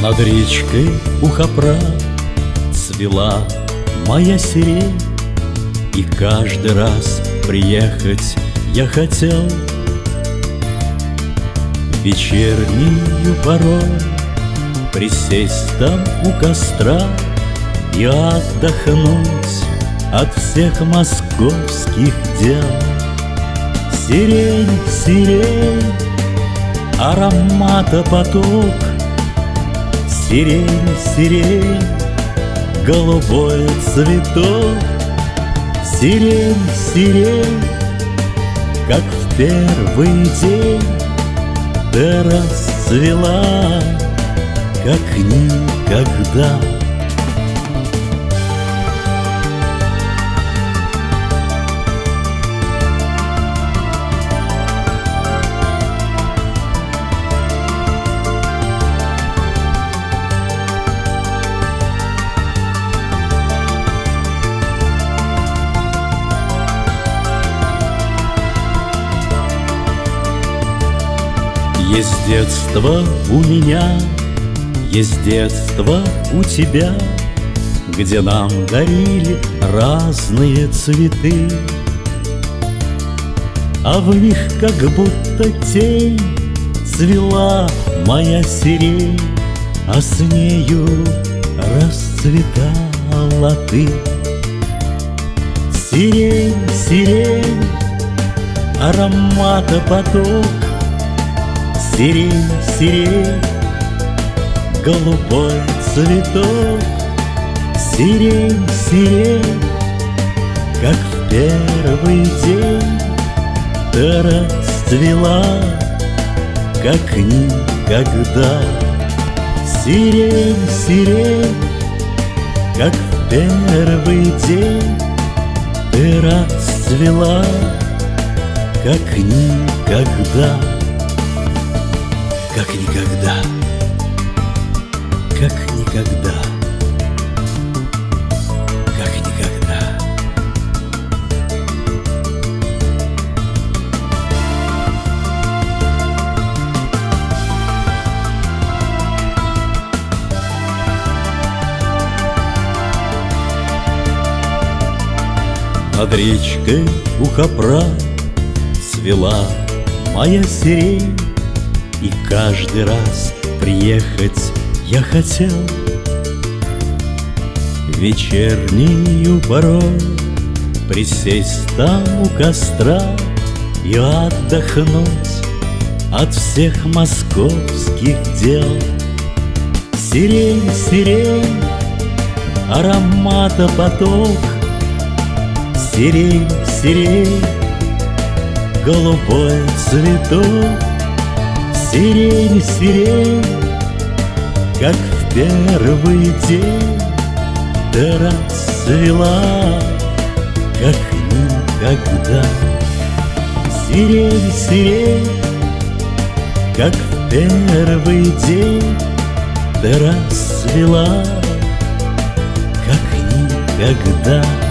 Над речкой у Хопра цвела моя сирень, и каждый раз приехать я хотел в вечернюю порой, присесть там у костра и отдохнуть от всех московских дел. Сирень, сирень, аромата поток, сирень, сирень, голубой цветок. Сирень, сирень, как в первый день ты расцвела, как никогда. Есть детство у меня, есть детство у тебя, где нам дарили разные цветы, а в них как будто тень цвела моя сирень, а с нею расцветала ты. Сирень, сирень, аромата поток, сирень, сирень, голубой цветок. Сирень, сирень, как в первый день ты расцвела, как никогда. Сирень, сирень, как в первый день ты расцвела, как никогда. Как никогда, как никогда, как никогда. Над речкой у Хопра цвела моя сирень, и каждый раз приехать я хотел в вечернюю порой, присесть там у костра и отдохнуть от всех московских дел. Сирень, сирень, аромата поток, сирень, сирень, голубой цветок. Сирень, сирень, как в первый день ты расцвела, как никогда. Сирень, сирень, как в первый день ты расцвела, как никогда.